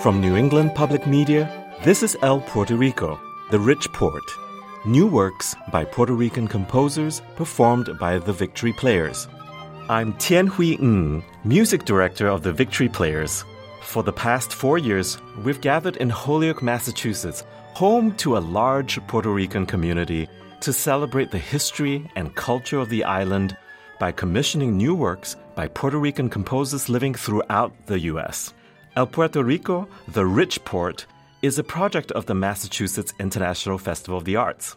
From New England Public Media, this is El Puerto Rico, the Rich Port. New works by Puerto Rican composers performed by the Victory Players. I'm Tian Hui Ng, music director of the Victory Players. For the past 4 years, we've gathered in Holyoke, Massachusetts, home to a large Puerto Rican community, to celebrate the history and culture of the island by commissioning new works by Puerto Rican composers living throughout the U.S. El Puerto Rico, the Rich Port, is a project of the Massachusetts International Festival of the Arts.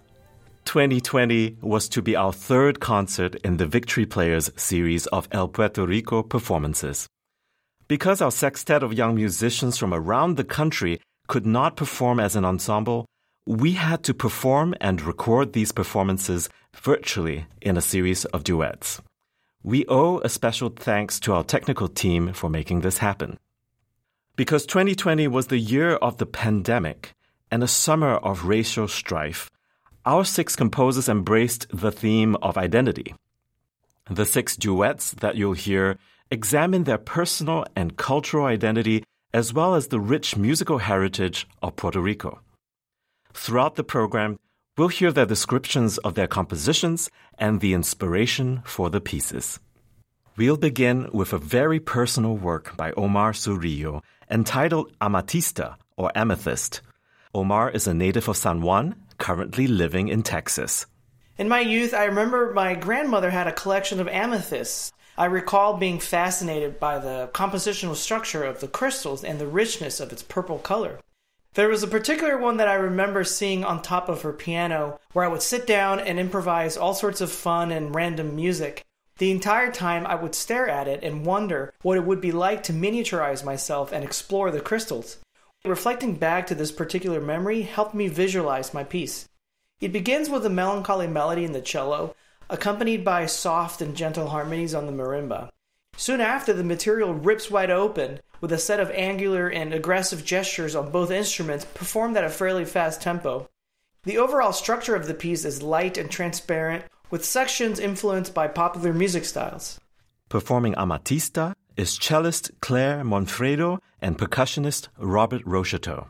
2020 was to be our third concert in the Victory Players series of El Puerto Rico performances. Because our sextet of young musicians from around the country could not perform as an ensemble, we had to perform and record these performances virtually in a series of duets. We owe a special thanks to our technical team for making this happen. Because 2020 was the year of the pandemic and a summer of racial strife, our 6 composers embraced the theme of identity. The 6 duets that you'll hear examine their personal and cultural identity as well as the rich musical heritage of Puerto Rico. Throughout the program, we'll hear their descriptions of their compositions and the inspiration for the pieces. We'll begin with a very personal work by Omar Surillo entitled Amatista, or Amethyst. Omar is a native of San Juan, currently living in Texas. In my youth, I remember my grandmother had a collection of amethysts. I recall being fascinated by the compositional structure of the crystals and the richness of its purple color. There was a particular one that I remember seeing on top of her piano, where I would sit down and improvise all sorts of fun and random music. The entire time I would stare at it and wonder what it would be like to miniaturize myself and explore the crystals. Reflecting back to this particular memory helped me visualize my piece. It begins with a melancholy melody in the cello, accompanied by soft and gentle harmonies on the marimba. Soon after, the material rips wide open, with a set of angular and aggressive gestures on both instruments performed at a fairly fast tempo. The overall structure of the piece is light and transparent, with sections influenced by popular music styles. Performing Amatista is cellist Claire Monfredo and percussionist Robert Rocheteau.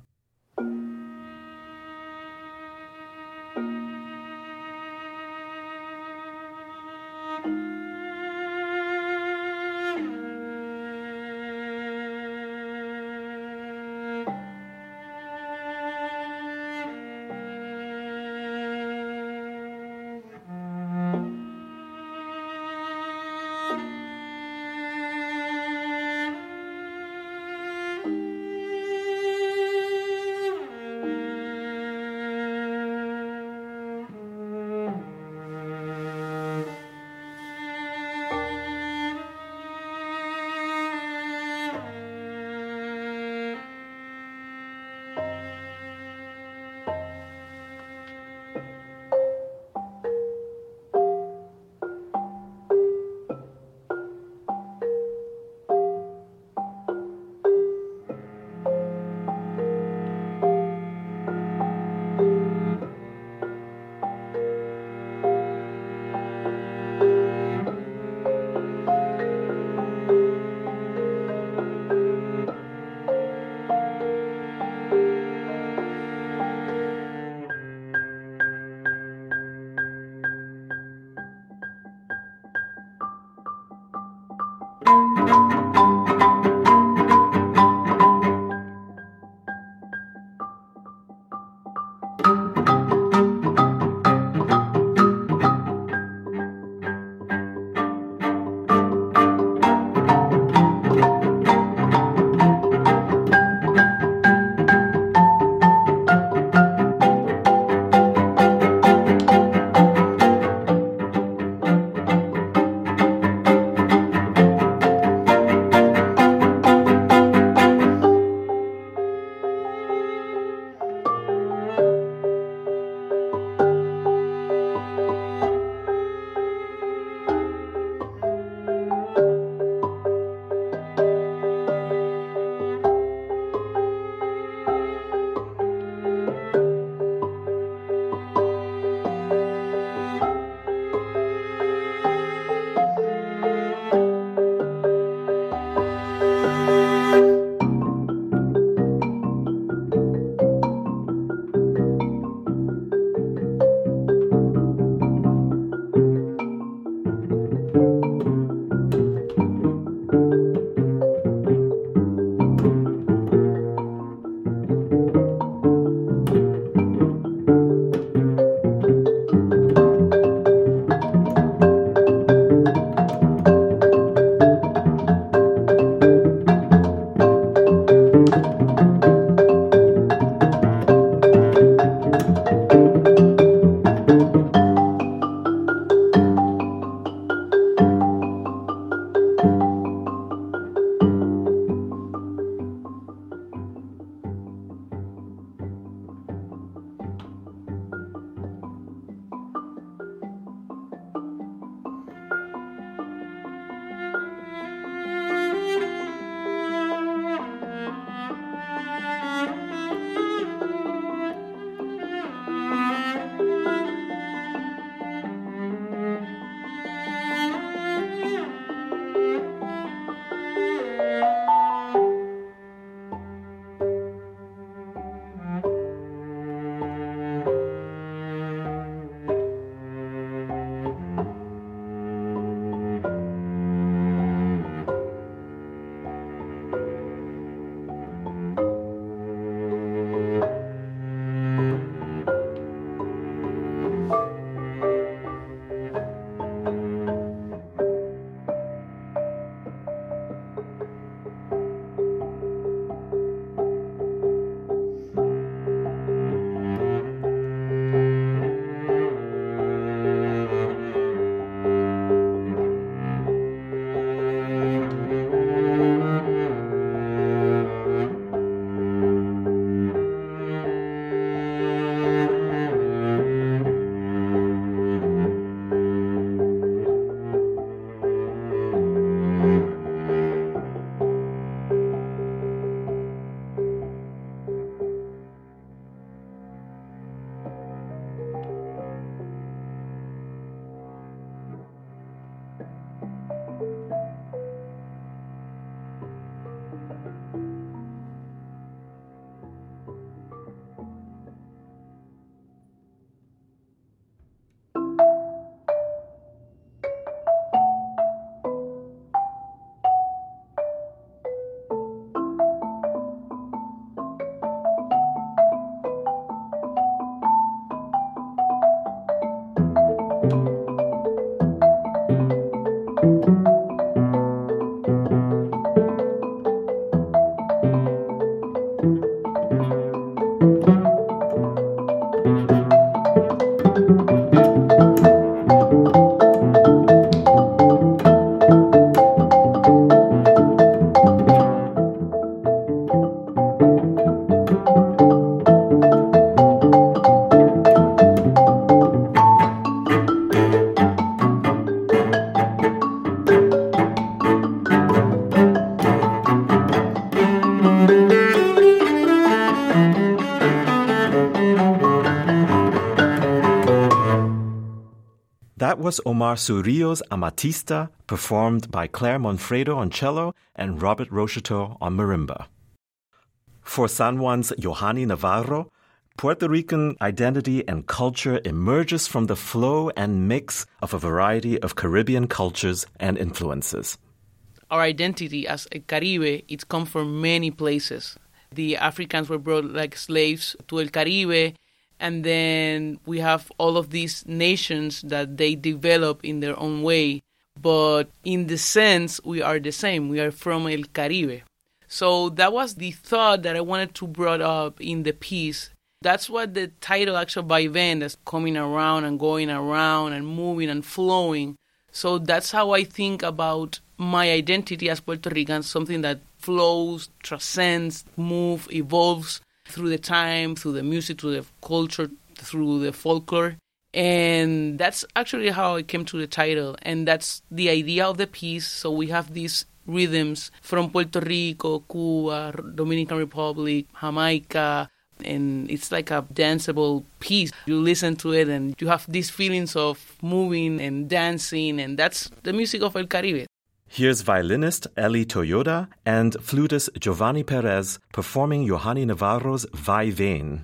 That was Omar Surillo's Amatista, performed by Claire Monfredo on cello and Robert Rocheteau on marimba. For San Juan's Yohani Navarro, Puerto Rican identity and culture emerges from the flow and mix of a variety of Caribbean cultures and influences. Our identity as a Caribe, it comes from many places. The Africans were brought like slaves to El Caribe, and then we have all of these nations that they develop in their own way. But in the sense, we are the same. We are from El Caribe. So that was the thought that I wanted to bring up in the piece. That's what the title actually by Vaivén, that's coming around and going around and moving and flowing. So that's how I think about my identity as Puerto Rican, something that flows, transcends, moves, evolves through the time, through the music, through the culture, through the folklore. And that's actually how I came to the title. And that's the idea of the piece. So we have these rhythms from Puerto Rico, Cuba, Dominican Republic, Jamaica, and it's like a danceable piece. You listen to it and you have these feelings of moving and dancing, and that's the music of El Caribe. Here's violinist Eli Toyoda and flutist Giovanni Perez performing Yohani Navarro's Vaivén.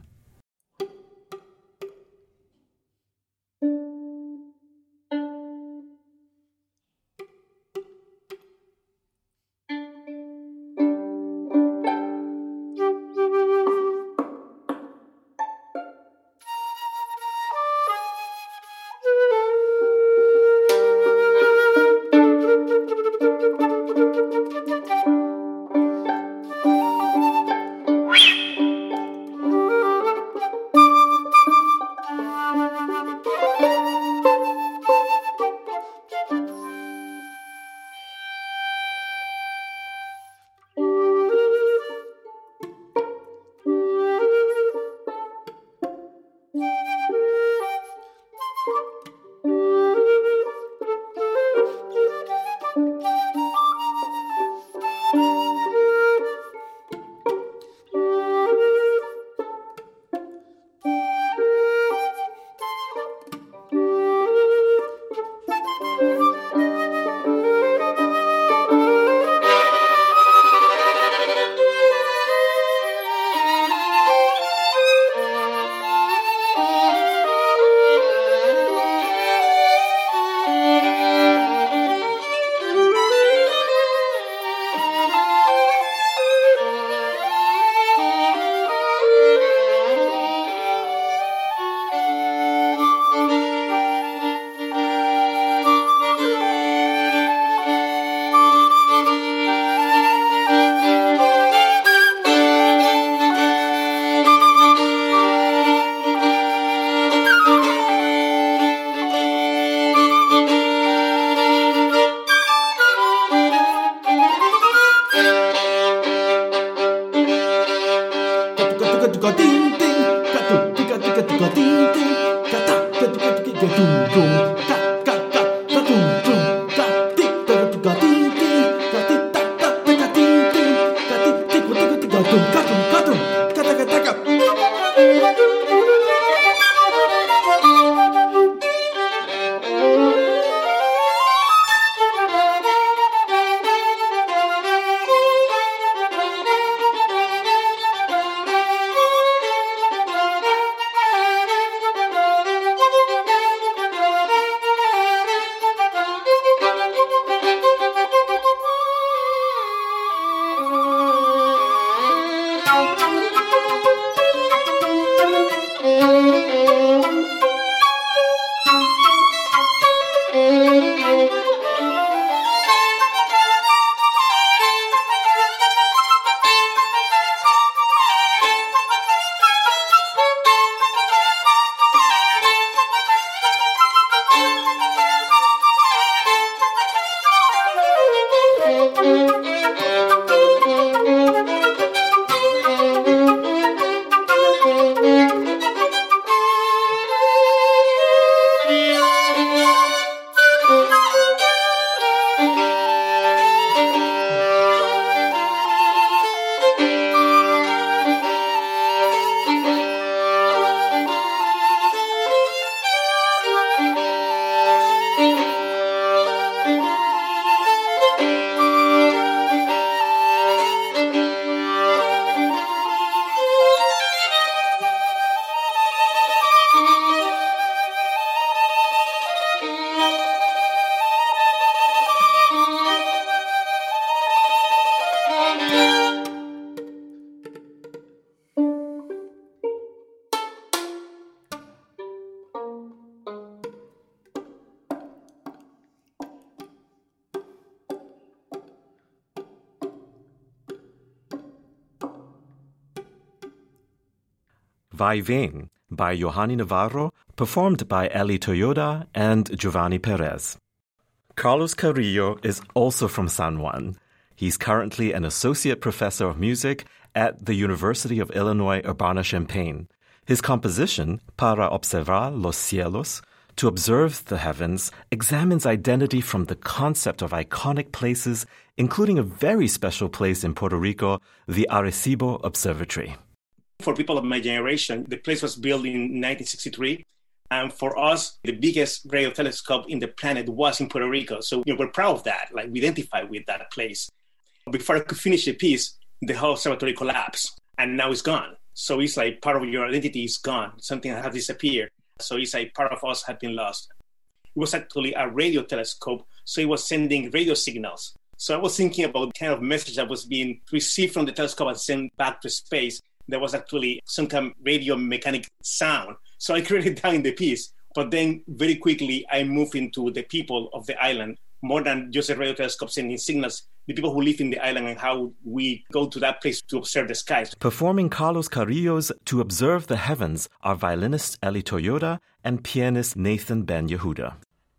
Vaivén by Yohani Navarro, performed by Eli Toyoda and Giovanni Perez. Carlos Carrillo is also from San Juan. He's currently an associate professor of music at the University of Illinois Urbana-Champaign. His composition, Para observar los cielos, to observe the heavens, examines identity from the concept of iconic places, including a very special place in Puerto Rico, the Arecibo Observatory. For people of my generation, the place was built in 1963. And for us, the biggest radio telescope in the planet was in Puerto Rico. So we're proud of that, we identify with that place. Before I could finish the piece, the whole observatory collapsed, and now it's gone. So it's part of your identity is gone, something that has disappeared. So it's part of us had been lost. It was actually a radio telescope, so it was sending radio signals. So I was thinking about the kind of message that was being received from the telescope and sent back to space. There was actually some kind of radio mechanic sound. So I created that in the piece. But then very quickly, I moved into the people of the island, more than just a radio telescope sending signals, the people who live in the island and how we go to that place to observe the skies. Performing Carlos Carrillo's To Observe the Heavens are violinist Eli Toyoda and pianist Nathan Ben Yehuda.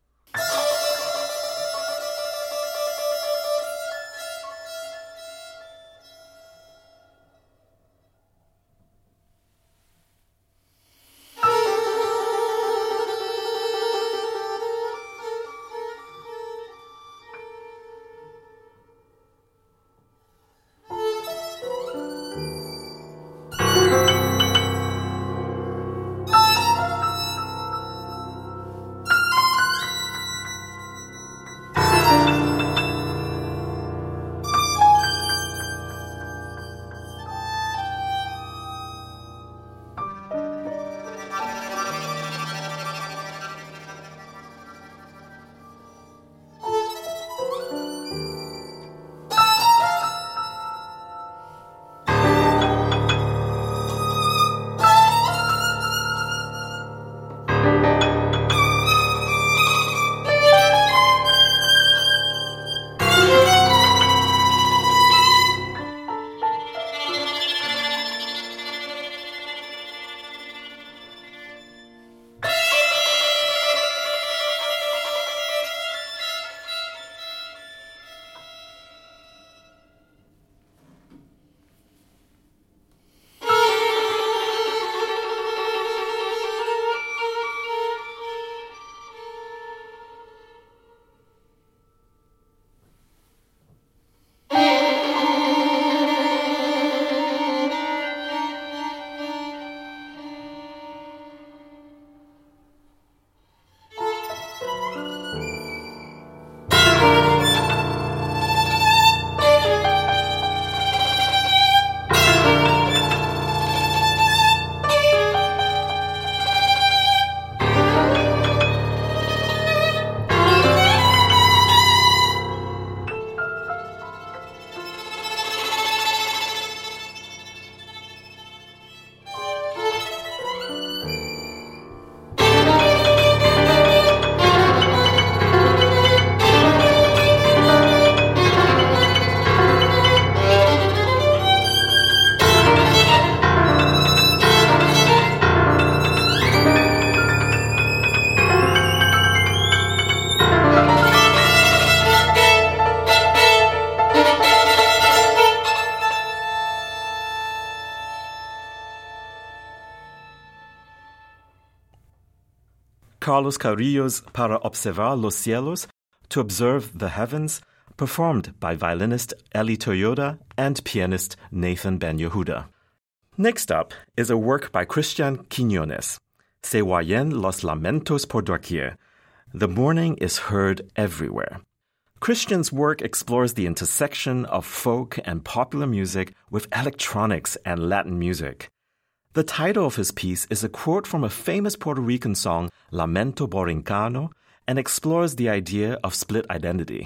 Carlos Carrillo's Para observar los cielos, To observe the heavens, performed by violinist Eli Toyoda and pianist Nathan Ben Yehuda. Next up is a work by Christian Quiñones, Se oyen los lamentos por doquier. The mourning is heard everywhere. Christian's work explores the intersection of folk and popular music with electronics and Latin music. The title of his piece is a quote from a famous Puerto Rican song, Lamento Borincano, and explores the idea of split identity.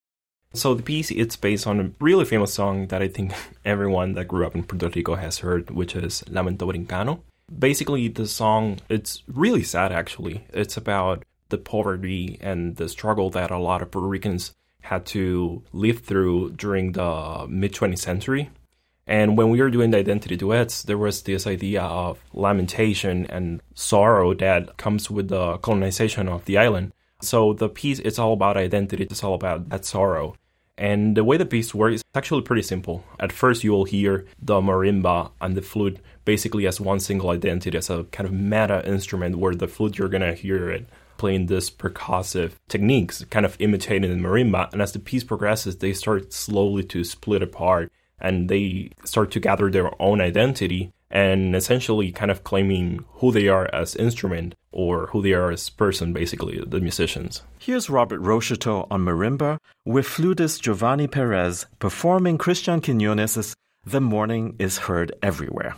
So the piece, it's based on a really famous song that I think everyone that grew up in Puerto Rico has heard, which is Lamento Borincano. Basically, the song, it's really sad, actually. It's about the poverty and the struggle that a lot of Puerto Ricans had to live through during the mid-20th century. And when we were doing the identity duets, there was this idea of lamentation and sorrow that comes with the colonization of the island. So the piece, it's all about identity. It's all about that sorrow. And the way the piece works is actually pretty simple. At first, you will hear the marimba and the flute basically as one single identity, as a kind of meta instrument where the flute, you're going to hear it playing this percussive techniques, kind of imitating the marimba. And as the piece progresses, they start slowly to split apart and they start to gather their own identity and essentially kind of claiming who they are as instrument or who they are as person, basically, the musicians. Here's Robert Rocheteau on marimba with flutist Giovanni Perez performing Christian Quiñones' The Morning is Heard Everywhere.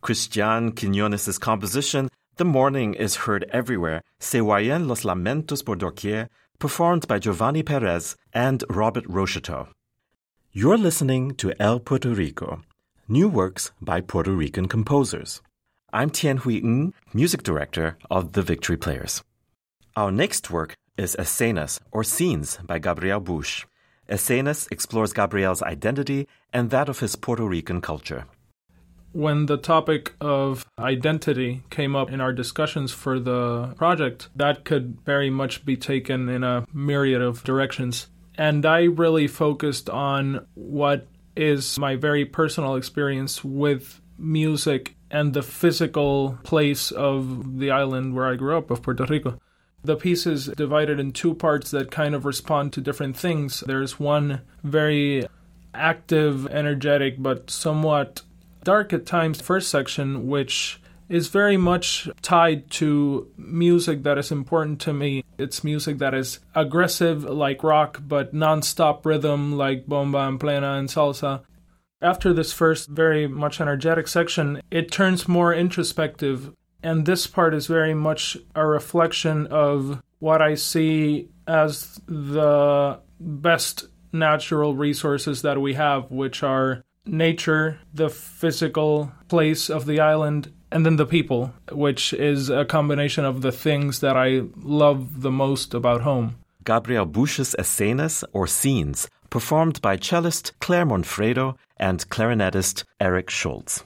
Cristian Quiñones' composition, The Morning is heard everywhere, Se oyen los lamentos por doquier, performed by Giovanni Perez and Robert Rocheteau. You're listening to El Puerto Rico, new works by Puerto Rican composers. I'm Tianhui Ng, music director of the Victory Players. Our next work is Escenas, or Scenes, by Gabriel Bush. Escenas explores Gabriel's identity and that of his Puerto Rican culture. When the topic of identity came up in our discussions for the project, that could very much be taken in a myriad of directions. And I really focused on what is my very personal experience with music and the physical place of the island where I grew up, of Puerto Rico. The piece is divided in two parts that kind of respond to different things. There's one very active, energetic, but somewhat dark at times first section, which is very much tied to music that is important to me. It's music that is aggressive like rock, but non-stop rhythm like bomba and plena and salsa. After this first very much energetic section, it turns more introspective, and this part is very much a reflection of what I see as the best natural resources that we have, which are nature, the physical place of the island, and then the people, which is a combination of the things that I love the most about home. Gabriel Bush's Escenas, or Scenes, performed by cellist Claire Monfredo and clarinetist Eric Schultz.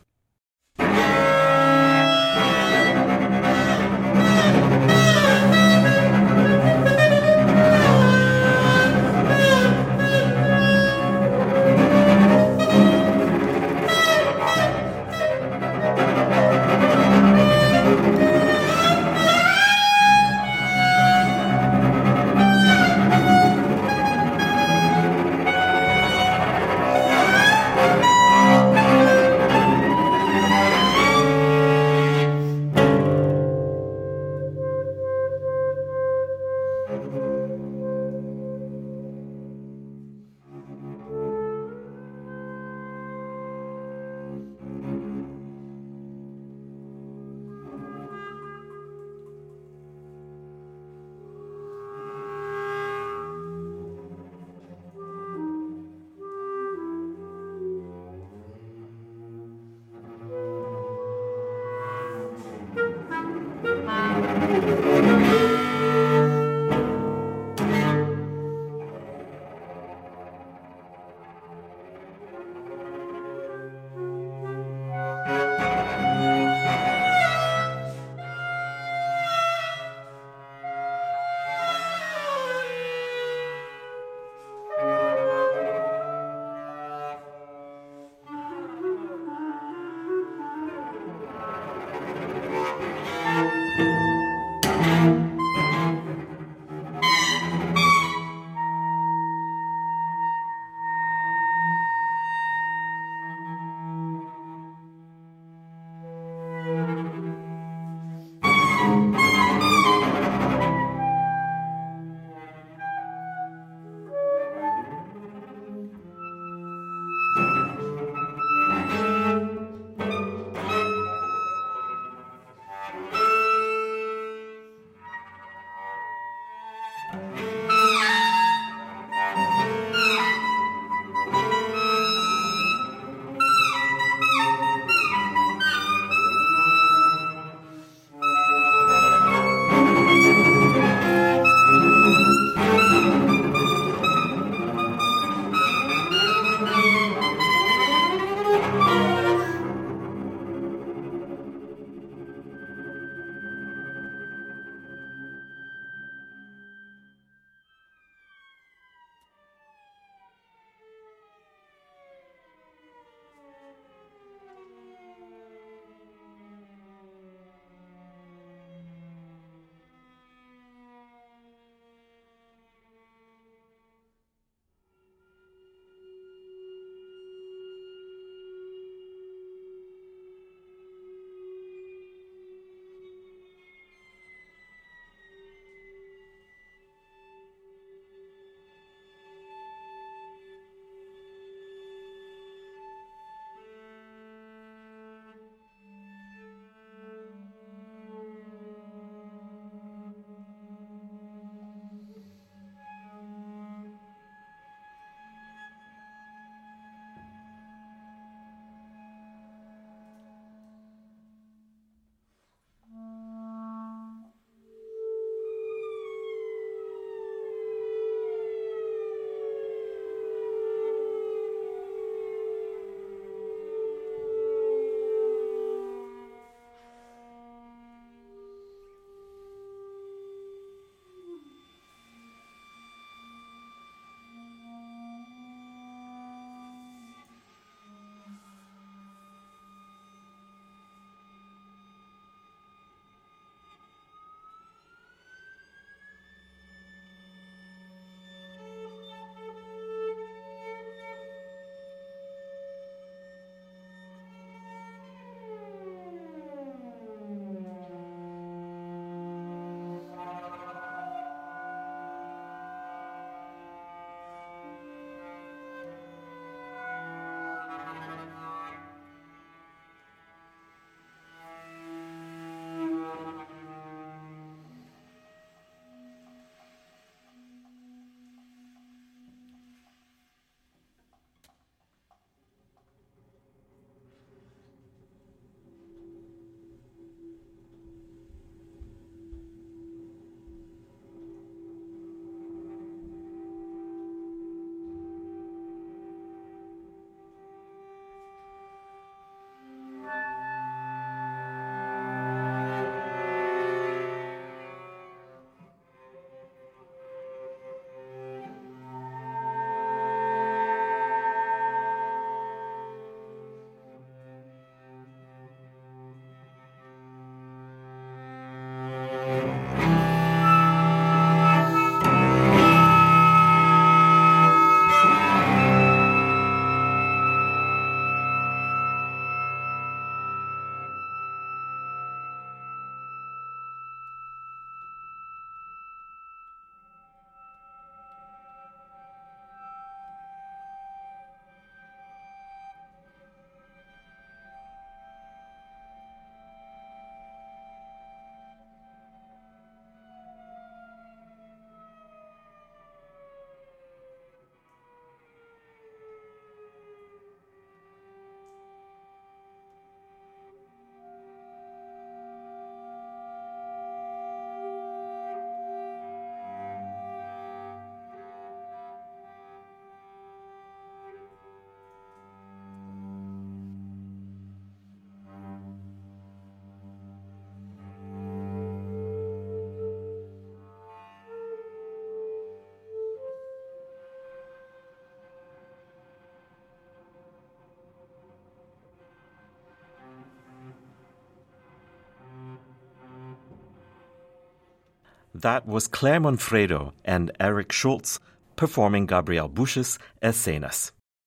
That was Claire Monfredo and Eric Schultz performing Gabriel Busch's Escenas.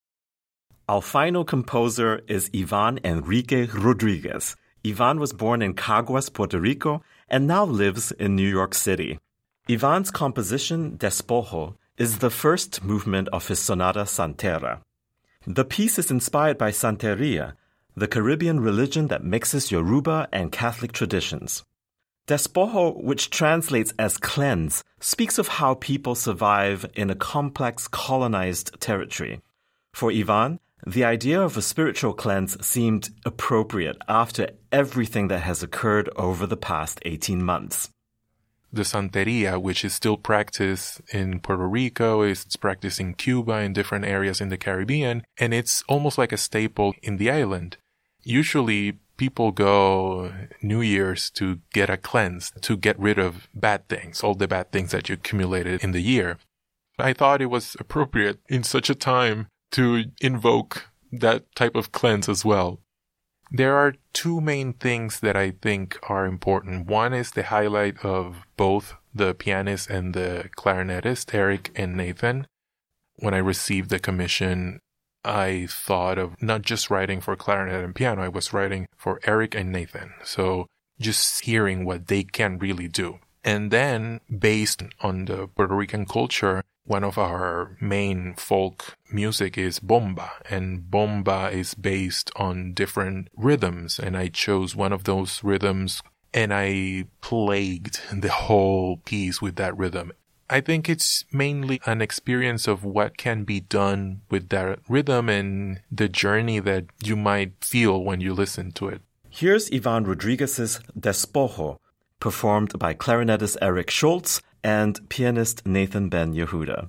Our final composer is Ivan Enrique Rodriguez. Ivan was born in Caguas, Puerto Rico, and now lives in New York City. Ivan's composition, Despojo, is the first movement of his sonata Santera. The piece is inspired by Santeria, the Caribbean religion that mixes Yoruba and Catholic traditions. Despojo, which translates as cleanse, speaks of how people survive in a complex colonized territory. For Ivan, the idea of a spiritual cleanse seemed appropriate after everything that has occurred over the past 18 months. The Santeria, which is still practiced in Puerto Rico, is practiced in Cuba, in different areas in the Caribbean, and it's almost like a staple in the island. Usually, people go New Year's to get a cleanse, to get rid of bad things, all the bad things that you accumulated in the year. I thought it was appropriate in such a time to invoke that type of cleanse as well. There are two main things that I think are important. One is the highlight of both the pianist and the clarinetist, Eric and Nathan. When I received the commission, I thought of not just writing for clarinet and piano, I was writing for Eric and Nathan. So just hearing what they can really do. And then, based on the Puerto Rican culture, one of our main folk music is bomba, and bomba is based on different rhythms, and I chose one of those rhythms, and I plagued the whole piece with that rhythm. I think it's mainly an experience of what can be done with that rhythm and the journey that you might feel when you listen to it. Here's Ivan Rodriguez's Despojo, performed by clarinetist Eric Schultz and pianist Nathan Ben Yehuda.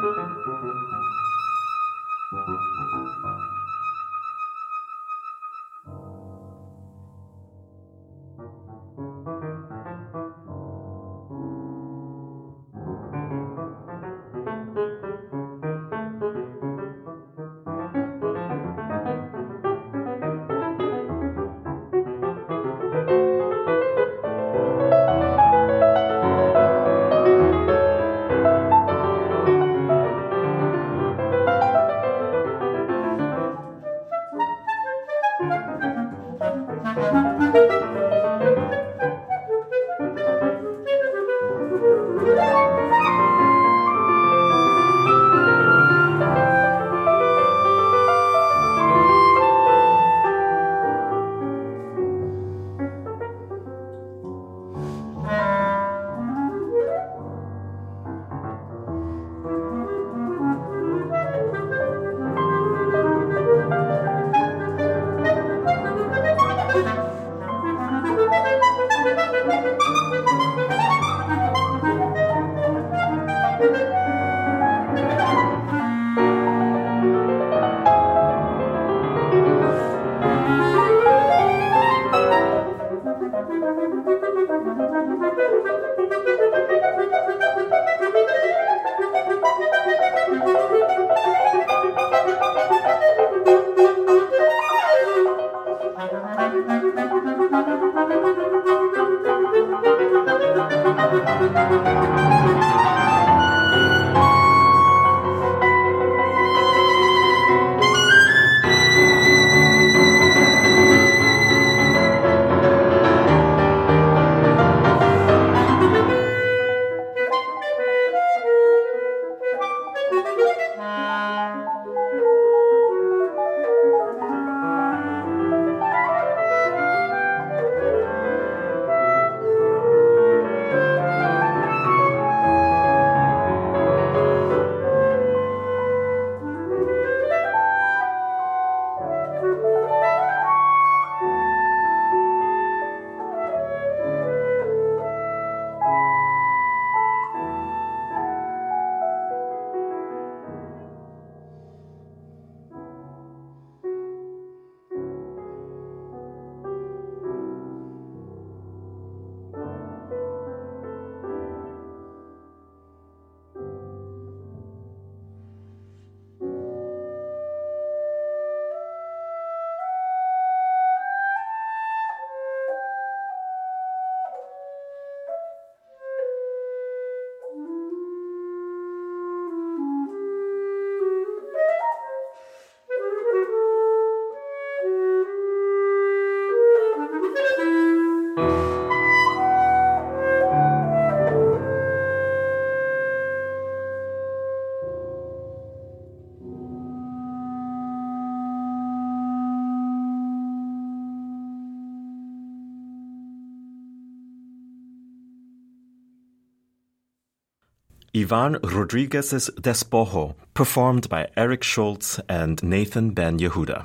Ivan Rodriguez's Despojo, performed by Eric Schultz and Nathan Ben Yehuda.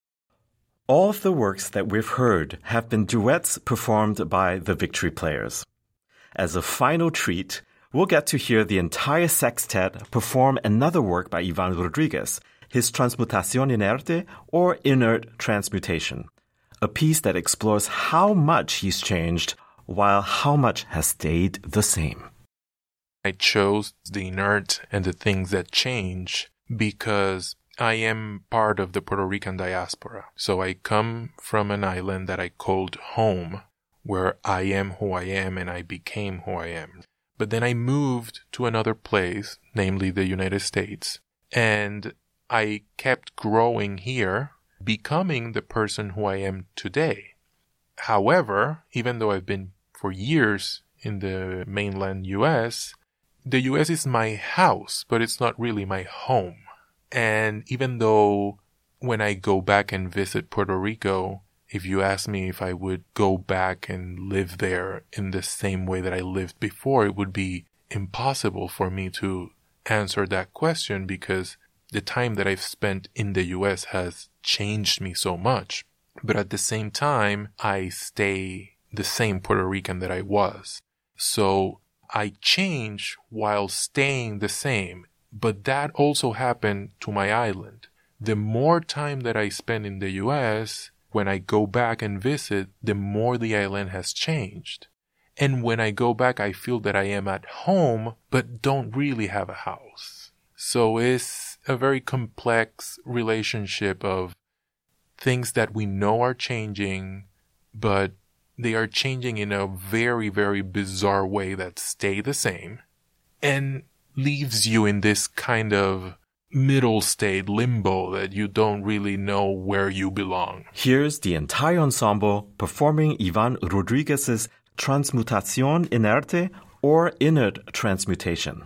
All of the works that we've heard have been duets performed by the Victory Players. As a final treat, we'll get to hear the entire sextet perform another work by Ivan Rodriguez, his Transmutación Inerte, or Inert Transmutation, a piece that explores how much he's changed while how much has stayed the same. I chose the inert and the things that change because I am part of the Puerto Rican diaspora. So I come from an island that I called home, where I am who I am and I became who I am. But then I moved to another place, namely the United States, and I kept growing here, becoming the person who I am today. However, even though I've been for years in the mainland U.S., the U.S. is my house, but it's not really my home. And even though when I go back and visit Puerto Rico, if you ask me if I would go back and live there in the same way that I lived before, it would be impossible for me to answer that question because the time that I've spent in the U.S. has changed me so much. But at the same time, I stay the same Puerto Rican that I was. So I change while staying the same, But that also happened to my island. The more time that I spend in the US, when I go back and visit, the more the island has changed. And when I go back, I feel that I am at home, but don't really have a house. So it's a very complex relationship of things that we know are changing, but they are changing in a very, very bizarre way that stay the same and leaves you in this kind of middle state limbo that you don't really know where you belong. Here's the entire ensemble performing Ivan Rodriguez's Transmutación Inerte or Inert Transmutation.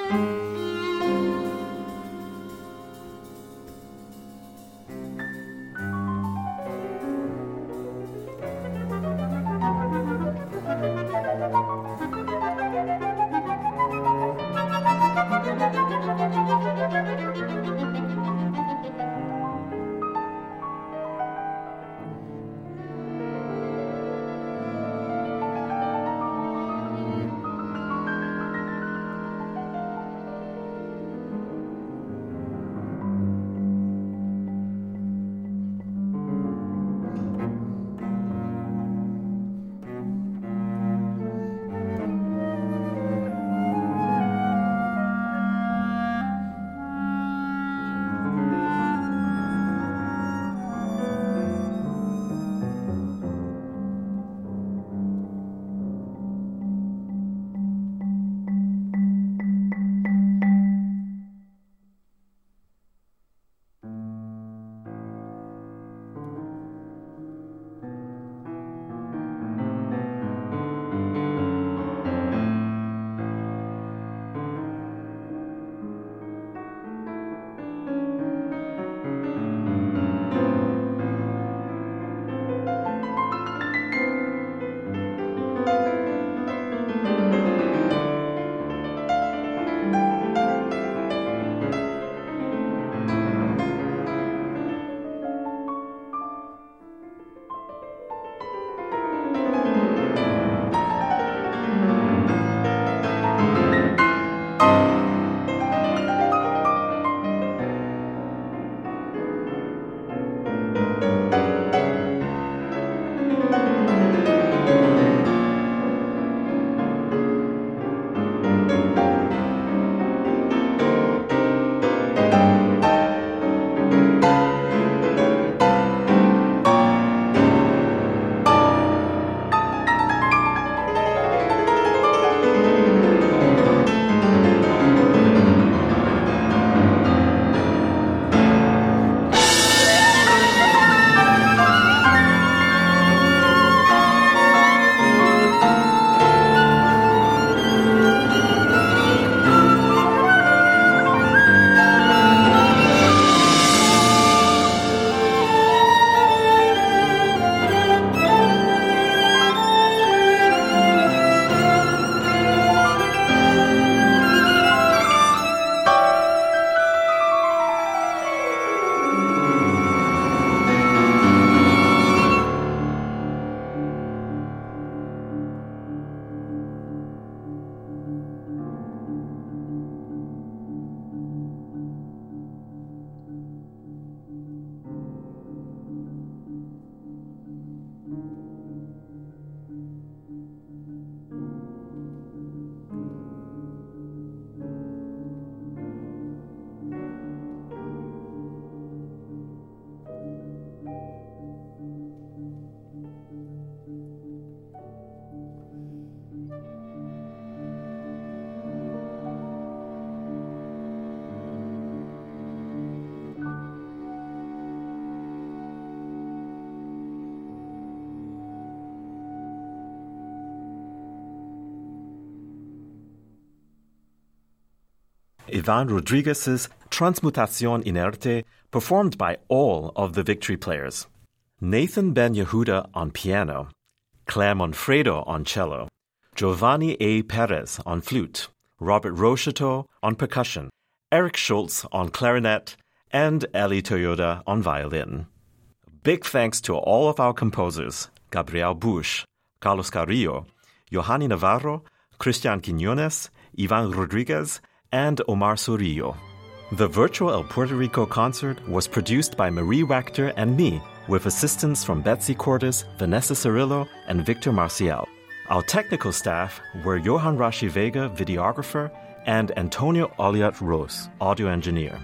Ivan Rodriguez's Transmutación Inerte, performed by all of the Victory Players. Nathan Ben Yehuda on piano, Claire Monfredo on cello, Giovanni A. Perez on flute, Robert Rocheteau on percussion, Eric Schultz on clarinet, and Eli Toyoda on violin. Big thanks to all of our composers, Gabriel Bush, Carlos Carrillo, Yohani Navarro, Christian Quiñones, Ivan Rodriguez, and Omar Sorillo. The virtual El Puerto Rico concert was produced by Marie Wachter and me, with assistance from Betsy Cordes, Vanessa Cirillo, and Victor Marcial. Our technical staff were Johan Rashi Vega, videographer, and Antonio Oliat Rose, audio engineer.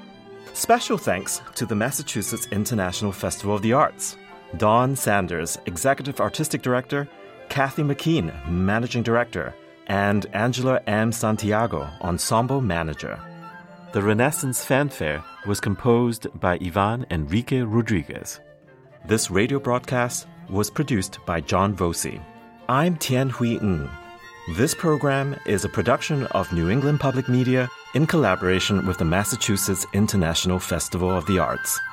Special thanks to the Massachusetts International Festival of the Arts, Dawn Sanders, Executive Artistic Director, Kathy McKean, Managing Director, and Angela M. Santiago, Ensemble Manager. The Renaissance Fanfare was composed by Ivan Enrique Rodriguez. This radio broadcast was produced by John Voci. I'm Tian Hui Ng. This program is a production of New England Public Media in collaboration with the Massachusetts International Festival of the Arts.